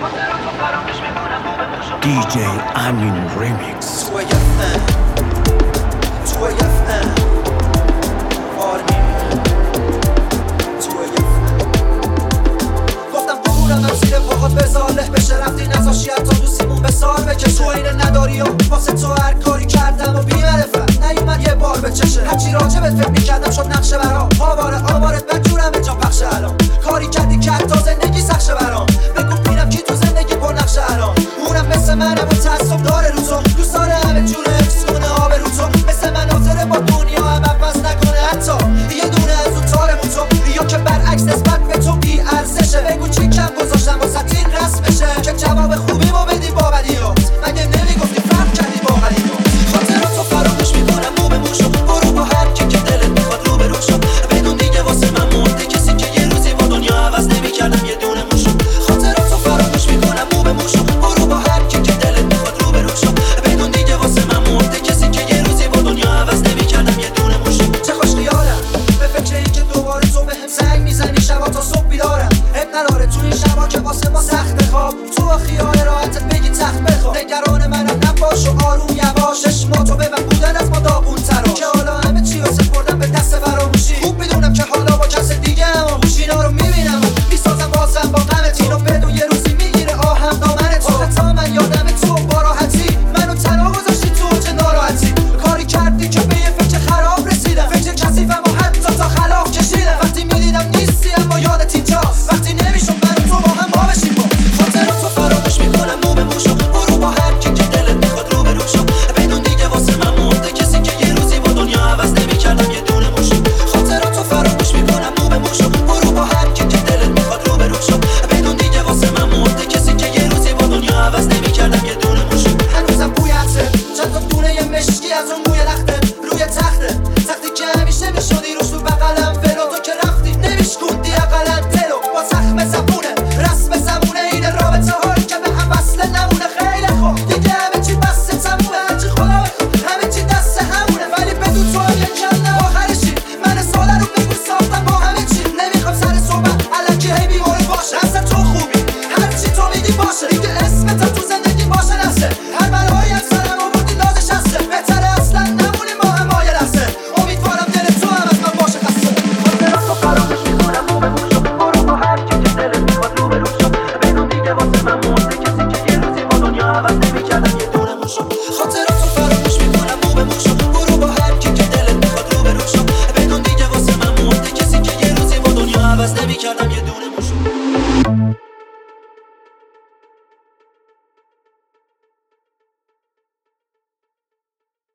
DJ Anin Remix. گفتم دورم زیر پاهات بزاله بشه رفتی نزاشی حتی دوستیمون به سال بکشه تو اینه نداری و واسه تو هر کاری کردم و بی‌معرفت نیومد یه بار به چشه هرچی راجبت فکر میکردم شد نقشه برام آوارت بجورم به جا پخشه الان کاری کردی که تا زندگی سخشه برام بگو ببینم کی تو زندگی پر نقشه الان اونم مثل منم و تعصب داره رو تو دوست داره همه جونه افسونه آب رو تو مثل من حاضره با دنیا هم عوض نکنه حتی یه دونه از اون تارمون تو یا که برعکس نسبت به تو بی ارزشه بگو چی کم گذاشتم واسه این رسم بشه که جواب خوبی ما بدی با بدیات مگه نمیگفتی فرق کردی با غریبات خاطراتو فراموش میکنم مو به موشو برو با هر کی که دلت میخواد رو به رو شو بدون دیگه واسه من مرده کسی که یه روزی با دنیا عوض نمیکردم یه دونه موشو خاطراتو فراموش میکنم مو به موشو برو با هر کی که دلت میخواد رو به رو شو بدون دیگه واسه من مرده کسی که یه روزی با دنیا عوض نمیکردم یه دونه موشو چه خوش خیالم به فکر اینکه دوباره تو بهم زنگ میزنی شبا تا صبح بیدارم اب نداره تو این شبا که واسه ما سخت خواب تو خیال راحتت بگی تخت بخواب نگران منم نباش و آروم یواش چشماتو ببن بودن از ما داغون تراش که حالا همه چی رو سپردم به دست فراموشی خوب میدونم که حالا با کس دیگه هم اینا رو میبینم و میسازم بازم با غمت اینو بدون یه روزی میگیره آهم دامنت آخه تا من یادم تو با راحتی منو تنها گذاشتی تو چه ناراحتی کاری کردی که به یه فکر خراب رسیدم فکر کثیفم و حتی تا خلاف کشیدم وقتی میدیدم نیستی اما یادت اینجاست وقتی نمیشد من تو با هم ما بشیم خاطراتو فراموش میکنم مو به موشو برو با هر کی که دلت میخواد رو به رو شو بدون دیگه واسه من مرده کسی که یه روزی با دنیا عوض نمیکردم یه دونه موشو خاطراتو فراموش میکنم مو به موشو برو با هر کی که دلت میخواد رو به رو شو بدون دیگه واسه من مرده کسی که یه روزی با دنیا عوض نمیکردم یه دونه موشو هنوزم بوی عطره چند تا دونه یه مشکی از اون بوی لخته روی تخته تختی که همیشه میشدی روش تو بغلم ولو تو که رفتی نمیشکوندی اقلا دلو با زخم زبونه رسم زمونه این رابطه هایی که به هم وصله نمونه خیلی خوب دیگه همه چی بسته تمومه هرچی خدا بخواد همه چی دست همونه ولی بدون تو هم یکم نه آخرشی من ساله رو بگو ساختم با همه چی نمیخوام سر صحبت الکی هی بیماره باشه اصلا تو خوبی هرچی تو میگی باشه دیگه اسمت تو زندگی باشه نسه هر بلایی از سرم آوردی لازش هسته بهتره اصلا نمونیم با هم مایه لحظه امیدوارم دل تو هم از من باشه خسته خاطراتو فراموش میکنم مو به موشو برو با هر کی که دلت میخواد رو به رو شو بدون دیگه واسه من مرده کسی که یه روزی با دنیا عوض نمیکردم یه دونه موشو خاطراتو فراموش میکنم مو به موشو برو با هر کی که دلت میخواد رو به رو شو بدون دیگه واسه من مرده کسی که یه روزی با دنیا عوض نمیکردم یه دونه موشو